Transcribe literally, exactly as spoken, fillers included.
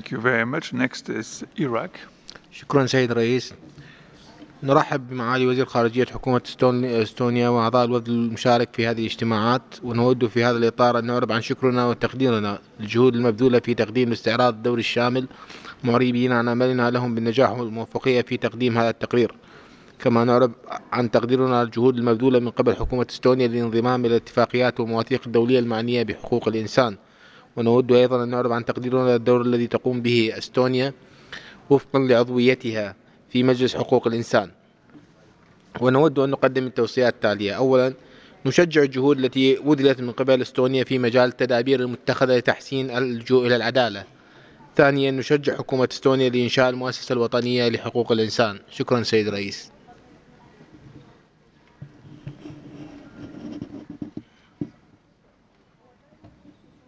Thank you very much. Next is Iraq. شكرا سيد الرئيس. نرحب بمعالي وزير خارجية حكومة استونيا وأعضاء الوفد المشارك في هذه الاجتماعات، ونود في هذا الإطار أن نعرب عن شكرنا وتقديرنا للجهود المبذولة في تقديم الاستعراض الدوري الشامل، معربين عن أملنا لهم بالنجاح والموفقية في تقديم هذا التقرير. كما نعرب عن تقديرنا للجهود المبذولة من قبل حكومة استونيا للانضمام إلى الاتفاقيات والمواثيق الدولية المعنية بحقوق الإنسان. ونود أيضا أن نعرب عن تقديرنا للدور الذي تقوم به استونيا وفقا لعضويتها في مجلس حقوق الإنسان. ونود أن نقدم التوصيات التالية: أولا، نشجع الجهود التي بذلت من قبل استونيا في مجال التدابير المتخذة لتحسين اللجوء إلى العدالة. ثانيا، نشجع حكومة استونيا لإنشاء المؤسسة الوطنية لحقوق الإنسان. شكرا سيد الرئيس.